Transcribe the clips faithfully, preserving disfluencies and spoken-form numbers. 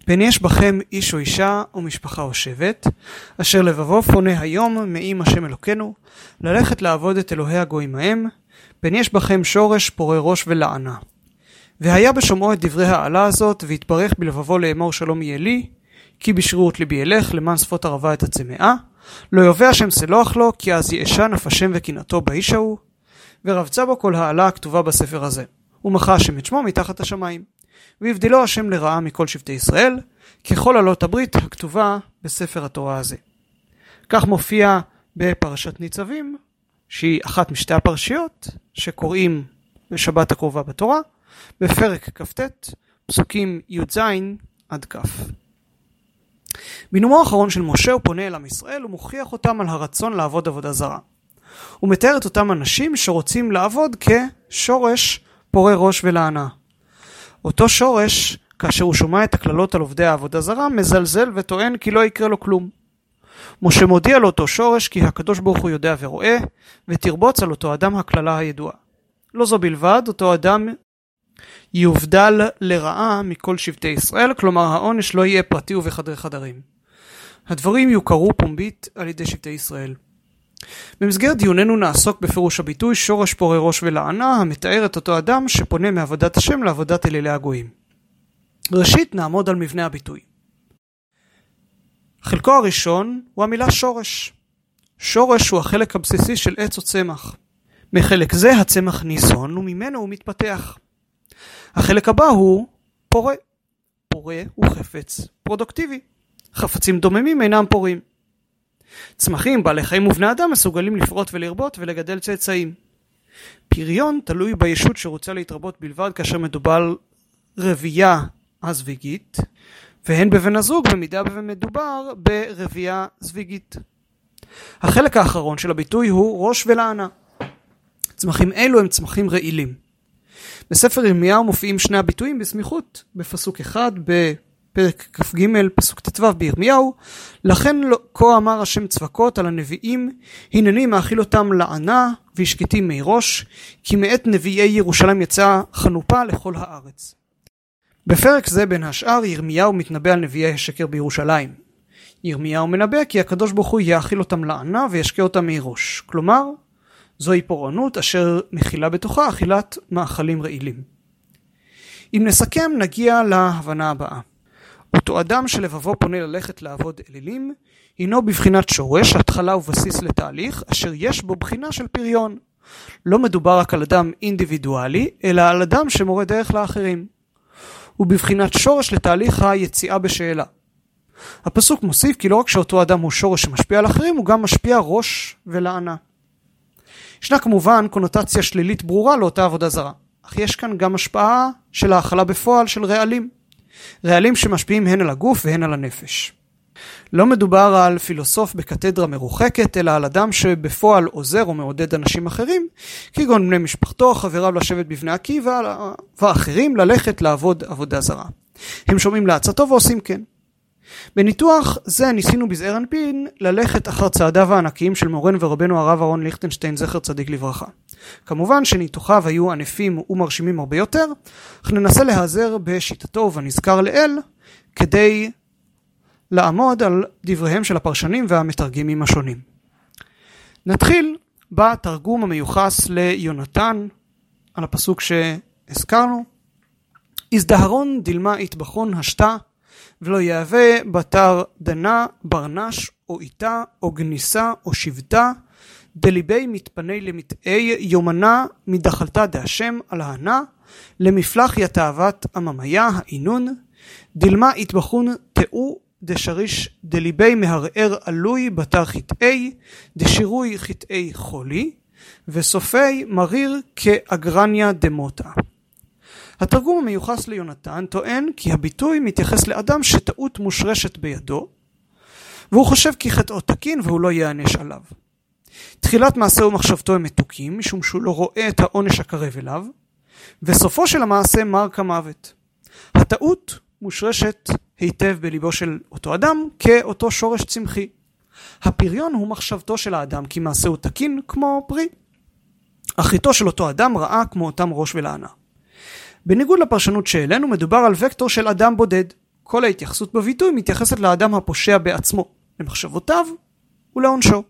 פן יש בכם איש או אישה או משפחה או שבט, אשר לבבו פונה היום מעם השם אלוקינו, ללכת לעבוד את אלוהי הגויים ההם, פן יש בכם שורש פורה ראש ולענה. והיה בשומעו את דברי העלה הזאת, והתברך בלבבו לאמור שלום יהיה לי, כי בשרירות ליבי ילך למען שפות ערבה את הצמאה, לא יובע השם סלוח לו, כי אז יאשן אף השם וקנאתו באיש ההוא, ורבצה בו כל העלה הכתובה בספר הזה, ומחה השם את שמו מתחת השמיים, והבדילו השם לרעה מכל שבטי ישראל, ככל עלות הברית הכתובה בספר התורה הזה. כך מופיע בפרשת ניצבים, שהיא אחת משתי הפרשיות שקוראים בשבת הקרובה בתורה, בפרק כ"ט, פסוקים י"ז עד כ'. בנאומו האחרון של משה הוא פונה אל עם ישראל ומוכיח אותם על הרצון לעבוד עבודה זרה. הוא מתאר את אותם אנשים שרוצים לעבוד כשורש פורה ראש ולענה. אותו שורש, כאשר הוא שומע את הכללות על עובדי העבודה זרה, מזלזל וטוען כי לא יקרה לו כלום. משה מודיע לאותו שורש כי הקדוש ברוך הוא יודע ורואה, ותרבוץ על אותו אדם הכללה הידועה. לא זו בלבד, אותו אדם יובדל לרעה מכל שבטי ישראל, כלומר העונש לא יהיה פרטי ובחדרי חדרים. הדברים יוכרו פומבית על ידי שבטי ישראל. במסגרת דיוננו נעסוק בפירוש הביטוי שורש פורה ראש ולענה, המתאר את אותו אדם שפונה מעבודת השם לעבודת אלילי הגויים. ראשית נעמוד על מבנה הביטוי. חלקו הראשון הוא המילה שורש. שורש הוא החלק הבסיסי של עץ או צמח. מחלק זה הצמח ניזון וממנו הוא מתפתח. החלק הבא הוא פורה. פורה הוא חפץ פרודוקטיבי. חפצים דוממים אינם פורים. צמחים, בעלי חיים ובני אדם מסוגלים לפרות ולרבות ולגדל צאצאים. פריון תלוי בישות שרוצה להתרבות בלבד כאשר מדובר על רבייה הזוויגית, והן בבן הזוג במידה ומדובר ברבייה זוויגית. החלק האחרון של הביטוי הוא ראש ולענה. צמחים אלו הם צמחים רעילים. בספר ירמיהו מופיעים שני הביטויים בסמיכות, בפסוק אחד בפרק כ"ג פסוק ט"ו בירמיהו, לכן כה אמר השם צבקות על הנביאים, הנני מאכיל אותם לענה והשקיטים מי ראש, כי מאת נביאי ירושלים יצאה חנופה לכל הארץ. בפרק זה בין השאר ירמיהו מתנבא על נביאי השקר בירושלים. ירמיהו מנבא כי הקדוש ברוך הוא יאכיל אותם לענה וישקה אותם מי ראש, כלומר זוהי פורענות אשר מכילה בתוכה אכילת מאכלים רעילים. אם נסכם נגיע להבנה הבאה. אותו אדם שלבבו פונה ללכת לעבוד אלילים, הינו בבחינת שורש, התחלה ובסיס לתהליך, אשר יש בו בחינה של פריון. לא מדובר רק על אדם אינדיבידואלי, אלא על אדם שמורה דרך לאחרים. הוא בבחינת שורש לתהליך היציאה בשאלה. הפסוק מוסיף כי לא רק שאותו אדם הוא שורש שמשפיע על אחרים, הוא גם משפיע ראש ולענה. ישנה כמובן קונוטציה שלילית ברורה לאותה עבודה זרה, אך יש כאן גם השפעה של האכלה בפועל של רעלים. רעלים שמשפיעים הן על הגוף והן על הנפש. לא מדובר על פילוסוף בקתדרה מרוחקת, אלא על אדם שבפועל עוזר או מעודד אנשים אחרים, כגון בני משפחתו, חבריו לשבת בבני עקיבא ואחרים ללכת לעבוד עבודה זרה. הם שומעים לעצתו ועושים כן. בניתוח זה ניסינו בזעיר אנפין ללכת אחר צעדיו הענקיים של מורנו ורבנו הרב אהרון ליכטנשטיין זכר צדיק לברכה. כמובן שניתוחיו היו ענפים ומרשימים הרבה יותר, אך ננסה להיעזר בשיטתו ובנזכר לאל כדי לעמוד על דבריהם של הפרשנים והמתרגמים השונים. נתחיל בתרגום המיוחס ליונתן על הפסוק שהזכרנו. הזדהרון דילמה התבחון השתה ולא יהווה בתר דנה, ברנש או איתה או גניסה או שבטה, דליבי מתפני למתאי יומנה מדחלתה דהשם על ההנה, למפלח יתאוות הממיה העינון, דילמה התבחון תאו דשריש דליבי מהרער עלוי בתר חטאי, דשירוי חטאי חולי, וסופי מריר כאגרניה דמותה. התרגום המיוחס ליונתן טוען כי הביטוי מתייחס לאדם שטעות מושרשת בידו, והוא חושב כי חטאו תקין והוא לא יענש עליו. תחילת מעשה ומחשבתו הם מתוקים, משום שהוא לא רואה את העונש הקרב אליו, וסופו של המעשה מר כמוות. הטעות מושרשת היטב בליבו של אותו אדם כאותו שורש צמחי. הפריון הוא מחשבתו של האדם כי מעשה הוא תקין כמו פרי. אחריתו של אותו אדם ראה כמו אותם ראש ולענה. בניגוד לפרשנות שאלינו מדובר על וקטור של אדם בודד. כל ההתייחסות בביטוי מתייחסת לאדם הפושע בעצמו, למחשבותיו ולעונשו.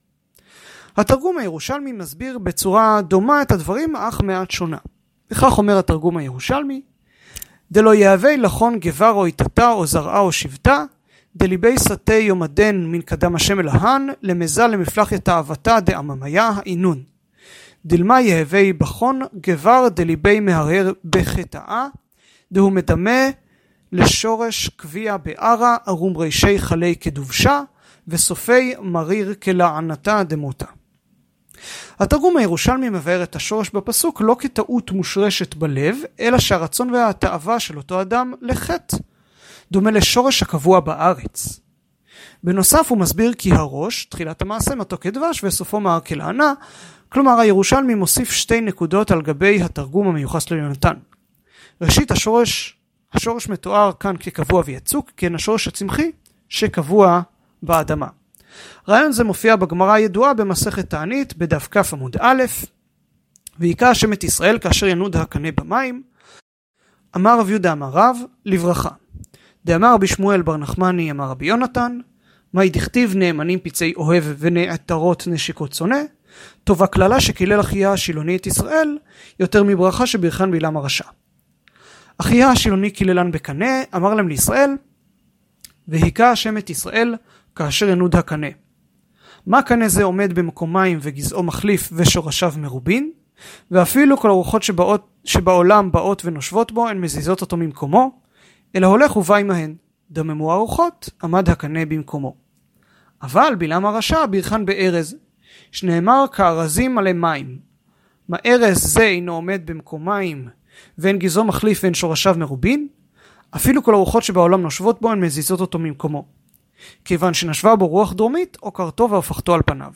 התרגום הירושלמי מסביר בצורה דומה את הדברים, אך מעט שונה. וכך אומר התרגום הירושלמי: דלא יהווה לכון גבר או איתתה או זרעה או שבטה, דליבי סטי יומדן מן קדם השם אלהן, למזל למפלח יתאוותה דאממיה העינון. דלמה יהווה בכון גבר דליבי מהרהר בחטאה, דהו מדמה לשורש קביע בערה, ארום רישי חלי כדובשה, וסופי מריר כלענתה דמותה. התרגום הירושלמי מבאר את השורש בפסוק לא כטעות מושרשת בלב, אלא שהרצון והתאווה של אותו אדם לחטא, דומה לשורש הקבוע בארץ. בנוסף הוא מסביר כי הראש, תחילת המעשה מתוק כדבש וסופו מר כלענה, כלומר הירושלמי מוסיף שתי נקודות על גבי התרגום המיוחס ליונתן. ראשית, השורש, השורש מתואר כאן כקבוע ויצוק, כן השורש הצמחי שקבוע באדמה. רעיון זה מופיע בגמרא הידועה במסכת תענית בדף כ עמוד א', ויקרא השם את ישראל כאשר ינוד הקנה במים. אמר רב יהודה אמר רב לברכה, דאמר רבי שמואל בר נחמני אמר רבי יונתן, מהי דכתיב נאמנים פצעי אוהב ונעתרות נשיקות שונא, טובה כללה שקילל אחיה השילוני את ישראל יותר מברכה שברכן בלעם הרשע. אחיה השילוני קיללן בקנה, אמר להם לישראל, והיכה השם את ישראל כאשר ינוד הקנה. מה קנה זה עומד במקום מים וגזעו מחליף ושורשיו מרובין, ואפילו כל הרוחות שבאות, שבעולם באות ונושבות בו הן מזיזות אותו ממקומו, אלא הולך ובא עמהן. דממו הרוחות, עמד הקנה במקומו. אבל בלעם הרשע ברכן בארז, שנאמר כארזים מלא מים. מה ארז זה אינו עומד במקום מים, ואין גזעו מחליף ואין שורשיו מרובין, אפילו כל הרוחות שבעולם נושבות בו הן מזיזות אותו ממקומו. כיוון שנשבה בו רוח דרומית או קרתו והפכתו על פניו.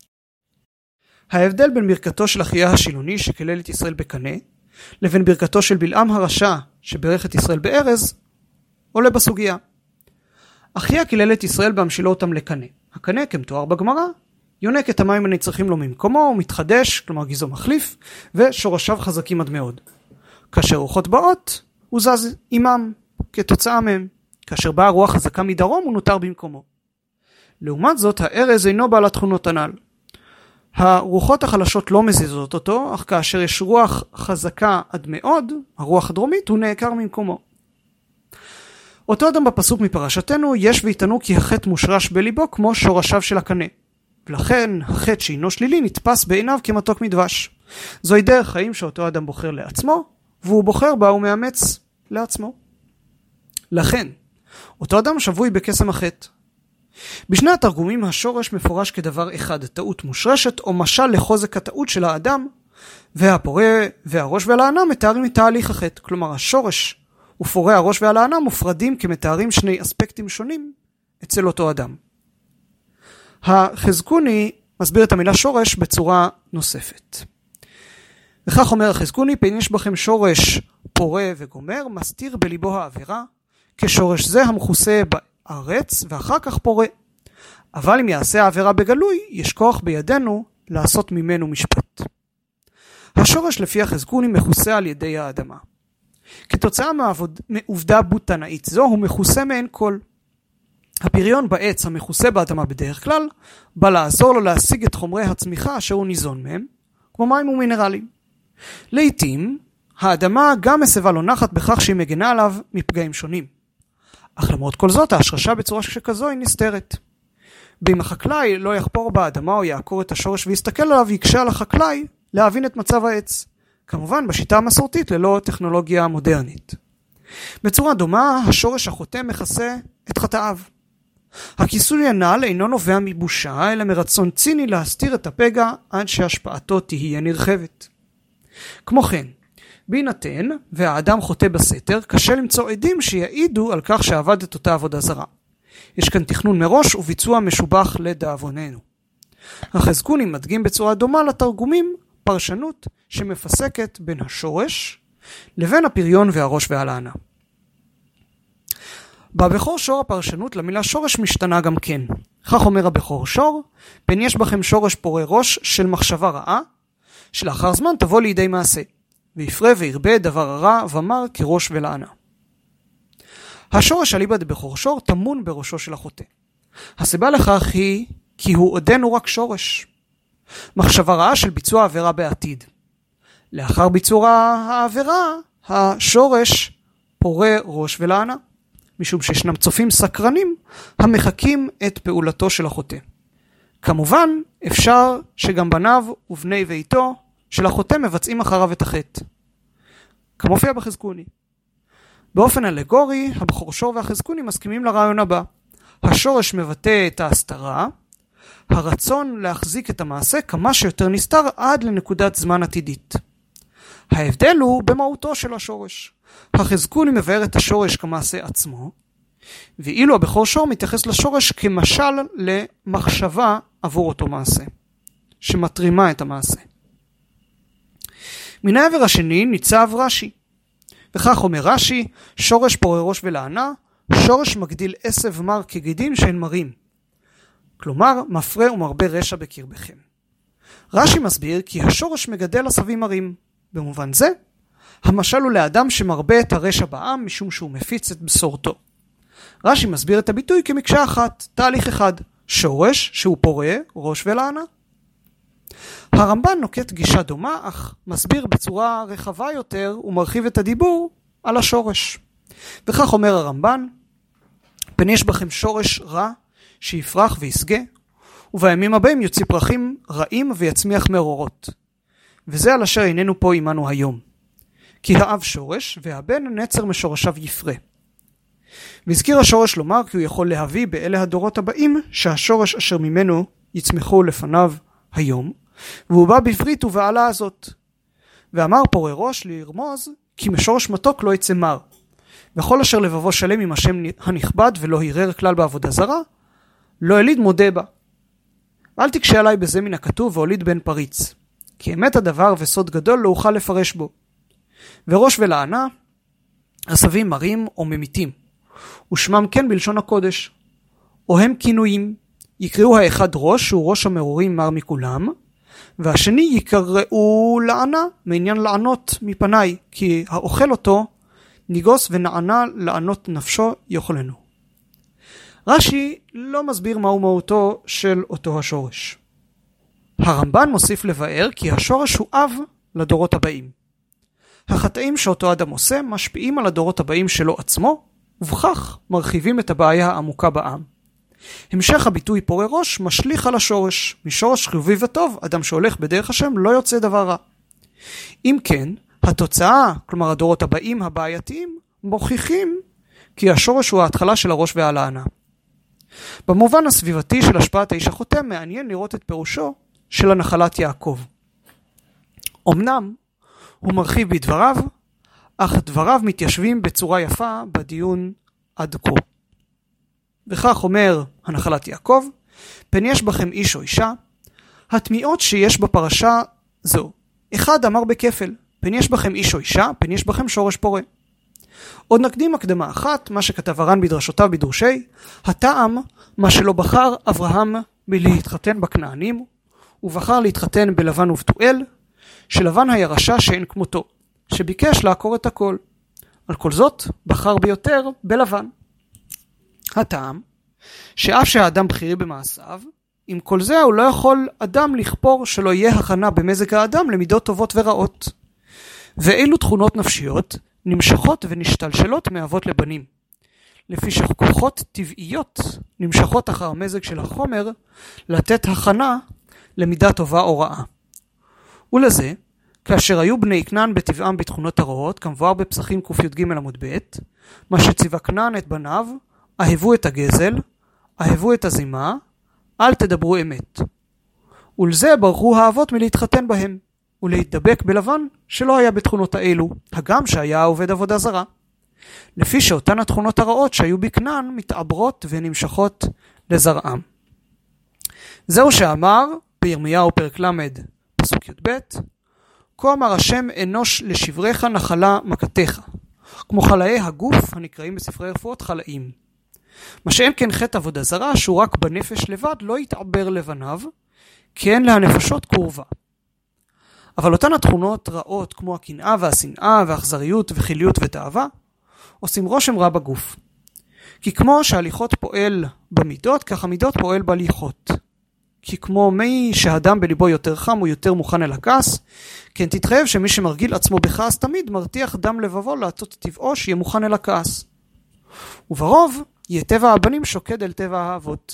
ההבדל בין ברכתו של אחיה השילוני שקילל את ישראל בקנה, לבין ברכתו של בלעם הרשע שברך את ישראל בארז, עולה בסוגיה. אחיה קילל את ישראל בהמשילו אותם לקנה. הקנה, כמתואר בגמרא, יונק את המים הנצרכים לו ממקומו, הוא מתחדש, כלומר גזעו מחליף, ושורשיו חזקים עד מאוד. כאשר רוחות באות, הוא זז עמם, כתוצאה מהם. כאשר באה רוח חזקה מדרום, הוא נותר במקומו. לעומת זאת, הארז אינו בעל התכונות הנ"ל. הרוחות החלשות לא מזיזות אותו, אך כאשר יש רוח חזקה עד מאוד, הרוח הדרומית, הוא נעקר ממקומו. אותו אדם בפסוק מפרשתנו, יש ויתנו כי החטא מושרש בליבו כמו שורשיו של הקנה. ולכן החטא שאינו שלילי נתפס בעיניו כמתוק מדבש. זוהי דרך חיים שאותו אדם בוחר לעצמו, והוא בוחר בה ומאמץ לעצמו. לכן, אותו אדם שבוי בקסם החטא. בשני התרגומים השורש מפורש כדבר אחד, טעות מושרשת או משל לחוזק הטעות של האדם, והפורה והראש והלענה מתארים את תהליך החטא. כלומר, השורש ופורה הראש והלענה מופרדים כמתארים שני אספקטים שונים אצל אותו אדם. החזקוני מסביר את המילה שורש בצורה נוספת. וכך אומר החזקוני, פן יש בכם שורש פורה וגומר, מסתיר בליבו העבירה, כשורש זה המכוסה בארץ ואחר כך פורה. אבל אם יעשה העבירה בגלוי, יש כוח בידינו לעשות ממנו משפט. השורש לפי החזקוני מכוסה על ידי האדמה. כתוצאה מעובדה בוטנאית זו, הוא מכוסה מעין כל. הפריון בעץ המכוסה באדמה בדרך כלל, בא לעזור לו להשיג את חומרי הצמיחה אשר הוא ניזון מהם, כמו מים ומינרלים. לעתים, האדמה גם מסבה לו נחת בכך שהיא מגנה עליו מפגעים שונים. אך למרות כל זאת, ההשרשה בצורה שכזו היא נסתרת. ואם החקלאי לא יחפור באדמה או יעקור את השורש ויסתכל עליו, יקשה על החקלאי להבין את מצב העץ. כמובן בשיטה המסורתית ללא טכנולוגיה מודרנית. בצורה דומה, השורש החוטא מכסה את חטאיו. הכיסוי הנ"ל אינו נובע מבושה, אלא מרצון ציני להסתיר את הפגע עד שהשפעתו תהיה נרחבת. כמו כן, בהינתן והאדם חוטא בסתר, קשה למצוא עדים שיעידו על כך שעבד את אותה עבודה זרה. יש כאן תכנון מראש וביצוע משובח לדאבוננו. החזקוני מדגים בצורה דומה לתרגומים פרשנות שמפסקת בין השורש לבין הפריון והראש והלענה. בבכור שור הפרשנות למילה שורש משתנה גם כן. כך אומר הבכור שור, פן יש בכם שורש פורה ראש של מחשבה רעה, שלאחר זמן תבוא לידי מעשה, ויפרה וירבה דבר הרע ומר כראש ולענה. השורש אליבא דבכור שור טמון בראשו של החוטא. הסיבה לכך היא כי הוא עודנו רק שורש. מחשבה רעה של ביצוע עבירה בעתיד. לאחר ביצוע העבירה, השורש פורה ראש ולענה, משום שישנם צופים סקרנים המחכים את פעולתו של החוטא. כמובן, אפשר שגם בניו ובני ביתו של החוטא מבצעים אחריו את החטא, כמופיע בחזקוני. באופן אלגורי, הבכור שור והחזקוני מסכימים לרעיון הבא. השורש מבטא את ההסתרה, הרצון להחזיק את המעשה כמה שיותר נסתר עד לנקודת זמן עתידית. ההבדל הוא במהותו של השורש. החזקוני מבאר את השורש כמעשה עצמו, ואילו הבכור שור מתייחס לשורש כמשל למחשבה עבור אותו מעשה, שמתרימה את המעשה. מן העבר השני ניצב רש"י, וכך אומר רש"י, שורש פורה ראש ולענה, שורש מגדיל עשב מר כגידים שאין מרים. כלומר, מפרה ומרבה רשע בקרבכם. רש"י מסביר כי השורש מגדל עשבים מרים. במובן זה, המשל הוא לאדם שמרבה את הרשע בעם משום שהוא מפיץ את בשורתו. רש"י מסביר את הביטוי כמקשה אחת, תהליך אחד, שורש שהוא פורה ראש ולענה. הרמב"ן נוקט גישה דומה, אך מסביר בצורה רחבה יותר ומרחיב את הדיבור על השורש. וכך אומר הרמב"ן, פן יש בכם שורש רע שיפרח ויסגה, ובימים הבאים יוציא פרחים רעים ויצמיח מרורות. וזה על אשר איננו פה עמנו היום. כי האב שורש והבן נצר משורשיו יפרה. והזכיר השורש לומר כי הוא יכול להביא באלה הדורות הבאים שהשורש אשר ממנו יצמחו לפניו היום, והוא בא בברית ובעלה הזאת. ואמר פורה ראש לרמוז כי משורש מתוק לא יצא מר. וכל אשר לבבו שלם עם השם הנכבד ולא הירר כלל בעבודה זרה, לא הליד מודה בה. אל תקשה עליי בזה מן הכתוב והוליד בן פריץ. כי אמת הדבר וסוד גדול לא אוכל לפרש בו. וראש ולענה, עשבים מרים או ממיתים. ושמם כן בלשון הקודש. או הם כינויים. יקראו האחד ראש, שהוא ראש המרורים מר מכולם, והשני יקראו לענה, מעניין לענות מפניי, כי האוכל אותו ניגוס ונענה לענות נפשו יאכלנו. רש"י לא מסביר מהו מהותו של אותו השורש. הרמב"ן מוסיף לבאר כי השורש הוא אב לדורות הבאים. החטאים שאותו אדם עושה משפיעים על הדורות הבאים שלו עצמו, ובכך מרחיבים את הבעיה העמוקה בעם. המשך הביטוי פורה ראש משליך על השורש. משורש חיובי וטוב, אדם שהולך בדרך השם לא יוצא דבר רע. אם כן, התוצאה, כלומר הדורות הבאים הבעייתיים, מוכיחים כי השורש הוא ההתחלה של הראש והלענה. במובן הסביבתי של השפעת האיש החוטא, מעניין לראות את פירושו של הנחלת יעקב. אמנם הוא מרחיב בדבריו, אך דבריו מתיישבים בצורה יפה בדיון עד כה. וכך אומר הנחלת יעקב, פן יש בכם איש או אישה, התמיעות שיש בפרשה זו. אחד אמר בכפל, פן יש בכם איש או אישה, פן יש בכם שורש פורה. עוד נקדים הקדמה אחת, מה שכתב הר"ן בדרשותיו בדורשי, הטעם מה שלא בחר אברהם מלהתחתן בכנענים, ובחר להתחתן בלבן ובתואל, שלבן היה רשע שאין כמותו, שביקש לעקור את הכל. על כל זאת, בחר ביותר בלבן. הטעם, שאף שהאדם בחירי במעשיו, עם כל זה הוא לא יכול אדם לכפור שלא יהיה הכנה במזג האדם למידות טובות ורעות. ואילו תכונות נפשיות נמשכות ונשתלשלות מאבות לבנים. לפי שכוחות טבעיות נמשכות אחר המזג של החומר לתת הכנה למידה טובה או רעה. ולזה, כאשר היו בני כנען בטבעם בתכונות הרעות, כמבואר בפסחים קי"ג עמוד ב', מה שציווה כנען את בניו, אהבו את הגזל, אהבו את הזימה, אל תדברו אמת. ולזה ברחו האבות מלהתחתן בהם, ולהתדבק בלבן שלא היה בתכונות האלו, הגם שהיה עובד עבודה זרה. לפי שאותן התכונות הרעות שהיו בכנען מתעברות ונמשכות לזרעם. זהו שאמר בירמיהו פרק למד פסוק י"ב, כה אמר השם אנוש לשבריך נחלה מכתך, כמו חלאי הגוף הנקראים בספרי רפואות חלאים. מה שאין כן חטא עבודה זרה שהוא רק בנפש לבד לא יתעבר לבניו, כי אין להנפשות קורבה. אבל אותן התכונות רעות כמו הקנאה והשנאה והאכזריות וחיליות ותאווה עושים רושם רע בגוף. כי כמו שהליכות פועל במידות, כך המידות פועל בהליכות. כי כמו מי שהאדם בליבו יותר חם הוא יותר מוכן אל הכעס, כן תתחייב שמי שמרגיל עצמו בכעס תמיד מרתיח דם לבבו לעשות טבעו שיהיה מוכן אל הכעס. וברוב יהיה טבע הבנים שוקד אל טבע האבות.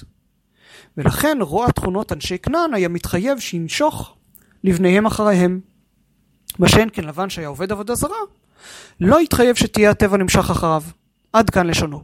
ולכן רוע תכונות אנשי כנען היה מתחייב שינשוך לבניהם אחריהם. מה שאין כן לבן שהיה עובד עבודה זרה, לא יתחייב שתהיה הטבע נמשך אחריו. עד כאן לשונו.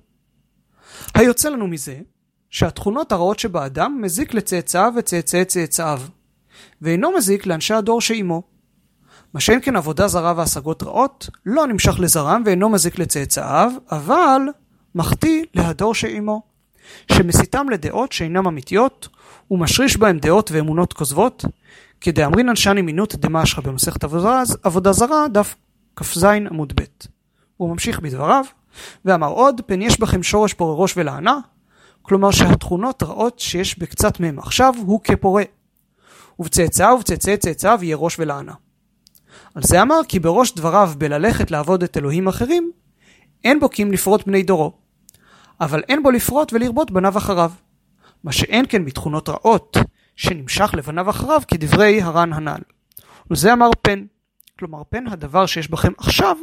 היוצא לנו מזה, שהתכונות הרעות שבאדם מזיק לצאצאיו וצאצאי צאצאיו, ואינו מזיק לאנשי הדור שעימו. מה שאין כן עבודה זרה והשגות רעות, לא נמשך לזרם ואינו מזיק לצאצאיו, אבל מחטיא להדור שעימו, שמסיתם לדעות שאינם אמיתיות, ומשריש בהם דעות ואמונות כוזבות, כדאמרין אנשני מינות דמשך במסכת עבודה זרה, דף כ"ז עמוד ב'. הוא ממשיך בדבריו, ואמר עוד, פן יש בכם שורש פורה ראש ולענה, כלומר שהתכונות רעות שיש בקצת מהם עכשיו הוא כפורה, ובצאצאיו ובצאצאי צאצאיו יהיה ראש ולענה. על זה אמר כי בראש דבריו בללכת לעבוד את אלוהים אחרים, אין בו כי אם לפרוט בני דורו, אבל אין בו לפרוט ולרבות בניו אחריו, מה שאין כן בתכונות רעות שנמשך לבניו אחריו כדברי הר"ן הנ"ל. וזה אמר פן, כלומר פן הדבר שיש בכם עכשיו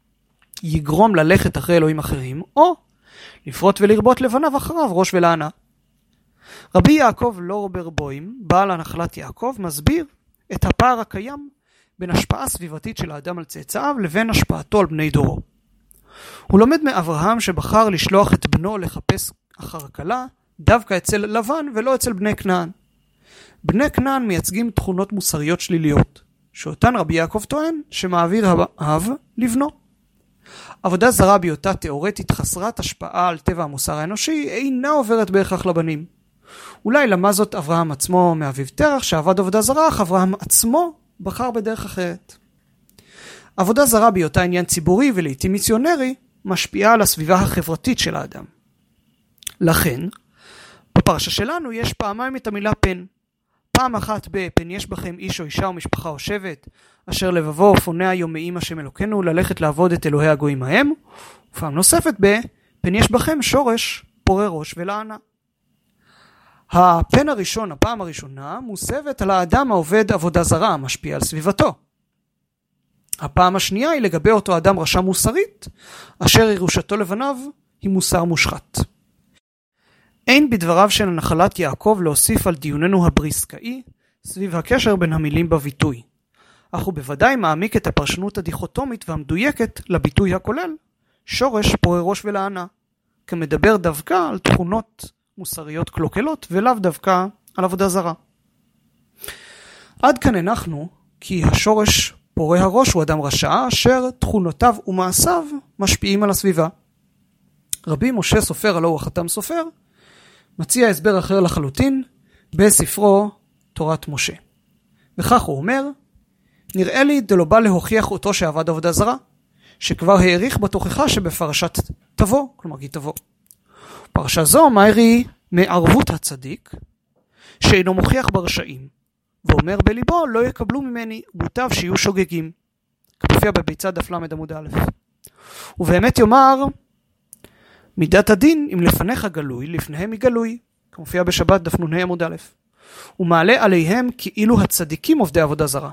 יגרום ללכת אחרי אלוהים אחרים, או לפרוט ולרבות לבניו אחריו ראש ולענה. רבי יעקב לורבר בוים, בעל הנחלת יעקב, מסביר את הפער הקיים בין השפעה סביבתית של האדם על צאצאיו לבין השפעתו על בני דורו. הוא לומד מאברהם שבחר לשלוח את בנו לחפש אחר הכלה דווקא אצל לבן ולא אצל בני כנען. בני כנען מייצגים תכונות מוסריות שליליות, שאותן רבי יעקב טוען שמעביר האב לבנו. עבודה זרה בהיותה תיאורטית חסרת השפעה על טבע המוסר האנושי אינה עוברת בהכרח לבנים. אולי למה זאת אברהם עצמו מאביו תרח שעבד עבודה זרה, אך אברהם עצמו בחר בדרך אחרת. עבודה זרה בהיותה עניין ציבורי ולעיתים מיסיונרי משפיעה על הסביבה החברתית של האדם. לכן, בפרשה שלנו יש פעמיים את המילה פן. פעם אחת בפן יש בכם איש או אישה או משפחה או שבט, אשר לבבו פונה היום מאמא שם אלוקינו ללכת לעבוד את אלוהי הגויים ההם, ופעם נוספת בפן יש בכם שורש פורה ראש ולענה. הפן הראשון, הפעם הראשונה, מוסבת על האדם העובד עבודה זרה, משפיע על סביבתו. הפעם השנייה היא לגבי אותו אדם רשע מוסרית, אשר ירושתו לבניו היא מוסר מושחת. אין בדבריו של הנחלת יעקב להוסיף על דיוננו הבריסקאי סביב הקשר בין המילים בביטוי, אך הוא בוודאי מעמיק את הפרשנות הדיכוטומית והמדויקת לביטוי הכולל, שורש פורה ראש ולענה, כמדבר דווקא על תכונות מוסריות קלוקלות ולאו דווקא על עבודה זרה. עד כאן הנחנו כי השורש פורה הראש הוא אדם רשע אשר תכונותיו ומעשיו משפיעים על הסביבה. רבי משה סופר, הלוא הוא החתם סופר, מציע הסבר אחר לחלוטין בספרו תורת משה. וכך הוא אומר, נראה לי דלא בא להוכיח אותו שעבד עבודה זרה, שכבר העריך בתוכחה שבפרשת תבוא, כלומר כי תבוא. פרשה זו מהרי מערבות הצדיק, שאינו מוכיח ברשעים, ואומר בליבו לא יקבלו ממני, מוטב שיהיו שוגגים, כמופיע בביצה דף למד עמוד א'. ובאמת יאמר, מידת הדין אם לפניך גלוי, לפניהם היא גלוי, כמופיע בשבת דף נ"ה עמוד א'. הוא מעלה עליהם כאילו הצדיקים עובדי עבודה זרה.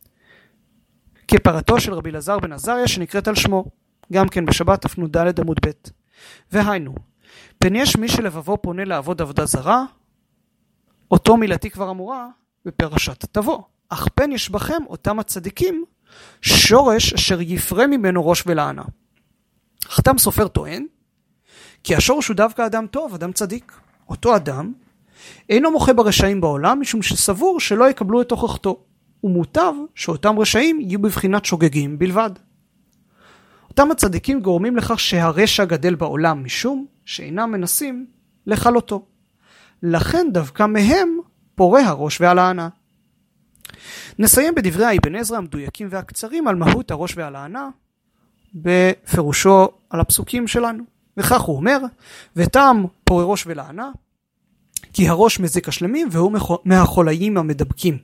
כפרתו של רבי אלעזר בן עזריה שנקראת על שמו, גם כן בשבת דף נ"ד עמוד ב'. והיינו, פן יש מי שלבבו פונה לעבוד עבודה זרה, אותו מילתי כבר אמורה בפרשת תבוא. אך פן יש בכם אותם הצדיקים, שורש אשר יפרה ממנו ראש ולענה. חתם סופר טוען, כי השורש הוא דווקא אדם טוב, אדם צדיק. אותו אדם אינו מוחה ברשעים בעולם, משום שסבור שלא יקבלו את תוכחתו. ומוטב שאותם רשעים יהיו בבחינת שוגגים בלבד. אותם הצדיקים גורמים לכך שהרשע גדל בעולם, משום שאינם מנסים לחלותו. לכן דווקא מהם פורה הראש והלענה. נסיים בדברי האבן עזרא המדויקים והקצרים על מהות הראש והלענה, בפירושו על הפסוקים שלנו. וכך הוא אומר, וטעם פורה ראש ולענה, כי הראש מזיק השלמים והוא מהחולאים המדבקים.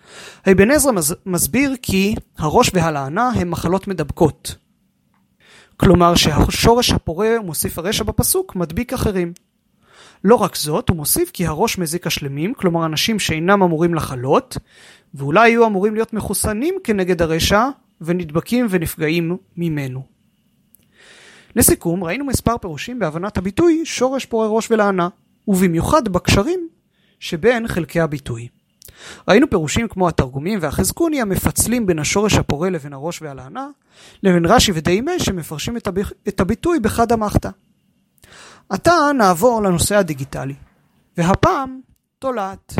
האבן עזרא מסביר כי הראש והלענה הם מחלות מדבקות. כלומר שהשורש הפורה ומוסיף הרשע בפסוק מדביק אחרים. לא רק זאת, הוא מוסיף כי הראש מזיק השלמים, כלומר אנשים שאינם אמורים לחלות, ואולי יהיו אמורים להיות מחוסנים כנגד הרשע, ונדבקים ונפגעים ממנו. לסיכום, ראינו מספר פירושים בהבנת הביטוי שורש פורה ראש ולענה, ובמיוחד בקשרים שבין חלקי הביטוי. ראינו פירושים כמו התרגומים והחזקוני המפצלים בין השורש הפורה לבין הראש והלענה, לבין רש"י ודיימי שמפרשים את, הב... את הביטוי בחד המחתא. עתה נעבור לנושא הדיגיטלי, והפעם תולעת.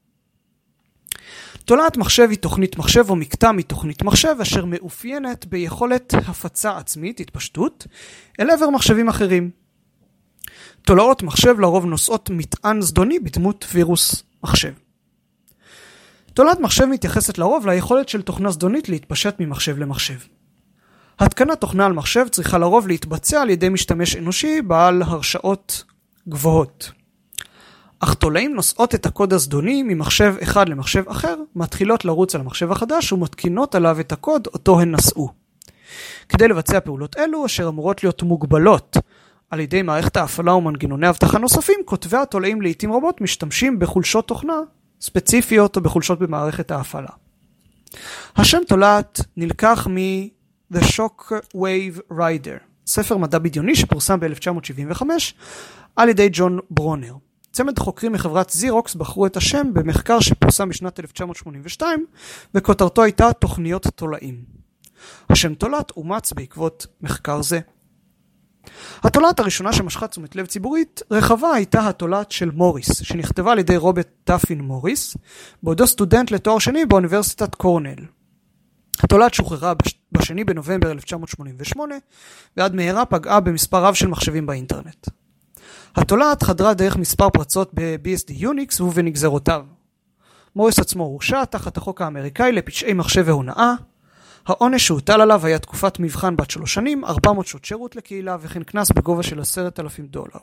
תולעת מחשב היא תוכנית מחשב או מקטע מתוכנית מחשב אשר מאופיינת ביכולת הפצה עצמית, התפשטות, אל עבר מחשבים אחרים. תולעות מחשב לרוב נושאות מטען זדוני בדמות וירוס מחשב. תולעת מחשב מתייחסת לרוב ליכולת של תוכנה זדונית להתפשט ממחשב למחשב. התקנת תוכנה על מחשב צריכה לרוב להתבצע על ידי משתמש אנושי בעל הרשאות גבוהות. אך תולעים נושאות את הקוד הזדוני ממחשב אחד למחשב אחר, מתחילות לרוץ על המחשב החדש ומתקינות עליו את הקוד אותו הן נשאו. כדי לבצע פעולות אלו, אשר אמורות להיות מוגבלות על ידי מערכת ההפעלה ומנגנוני אבטחה נוספים, כותבי התולעים לעתים רבות משתמשים בחולשות תוכנה ספציפיות או בחולשות במערכת ההפעלה. השם תולעת נלקח מ-The Shockwave Rider, ספר מדע בדיוני שפורסם ב-אלף תשע מאות שבעים וחמש על ידי ג'ון ברונר. צמד חוקרים מחברת זירוקס בחרו את השם במחקר שפורסם בשנת אלף תשע מאות שמונים ושתיים, וכותרתו הייתה תוכניות תולעים. השם תולעת אומץ בעקבות מחקר זה. התולעת הראשונה שמשכה תשומת לב ציבורית רחבה הייתה התולעת של מוריס, שנכתבה על ידי רוברט דאפין מוריס, בעודו סטודנט לתואר שני באוניברסיטת קורנל. התולעת שוחררה בשני בנובמבר אלף תשע מאות שמונים ושמונה, ועד מהרה פגעה במספר רב של מחשבים באינטרנט. התולעת חדרה דרך מספר פרצות ב-בי אס די יוניקס ובנגזרותיו. מוריס עצמו הורשע תחת החוק האמריקאי לפשעי מחשב והונאה. העונש שהוטל עליו היה תקופת מבחן בת שלוש שנים, ארבע מאות שעות שירות לקהילה וכן קנס בגובה של עשרת אלפים דולר.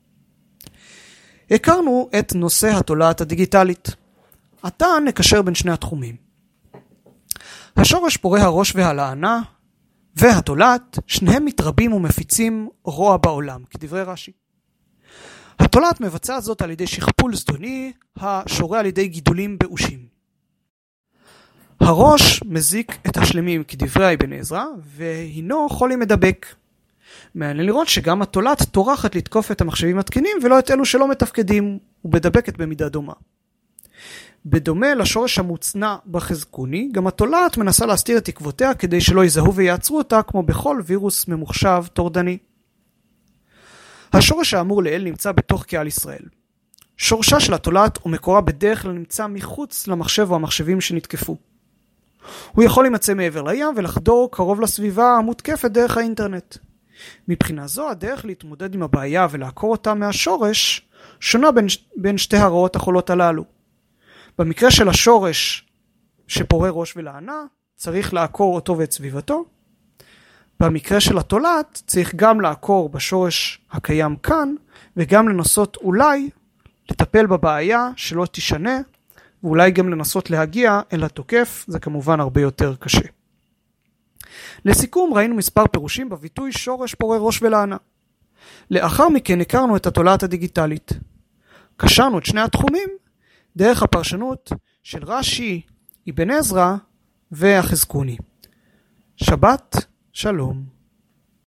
הכרנו את נושא התולעת הדיגיטלית. עתה נקשר בין שני התחומים. השורש פורה הראש והלענה והתולעת, שניהם מתרבים ומפיצים רוע בעולם, כדברי רש"י. התולעת מבצעת זאת על ידי שכפול זדוני, השורה על ידי גידולים באושים. הראש מזיק את השלמים כדברי אבן עזרא, והינו חולי מדבק. מעניין לראות שגם התולעת טורחת לתקוף את המחשבים התקינים ולא את אלו שלא מתפקדים, ובדבקת במידה דומה. בדומה לשורש המוצנע בחזקוני, גם התולעת מנסה להסתיר את עקבותיה כדי שלא יזהו ויעצרו אותה כמו בכל וירוס ממוחשב טורדני. השורש האמור לאל נמצא בתוך קהל ישראל. שורשה של התולעת ומקורה בדרך כלל נמצא מחוץ למחשב או המחשבים שנתקפו. הוא יכול להימצא מעבר לים ולחדור קרוב לסביבה המותקפת דרך האינטרנט. מבחינה זו, הדרך להתמודד עם הבעיה ולעקור אותה מהשורש שונה בין, בין שתי הרעות החולות הללו. במקרה של השורש שפורה ראש ולענה, צריך לעקור אותו ואת סביבתו. במקרה של התולעת, צריך גם לעקור בשורש הקיים כאן, וגם לנסות אולי לטפל בבעיה שלא תשנה, ואולי גם לנסות להגיע אל התוקף, זה כמובן הרבה יותר קשה. לסיכום, ראינו מספר פירושים בביטוי שורש פורה ראש ולענה. לאחר מכן הכרנו את התולעת הדיגיטלית. קשרנו את שני התחומים דרך הפרשנות של רש"י, אבן עזרא והחזקוני. שבת שלום.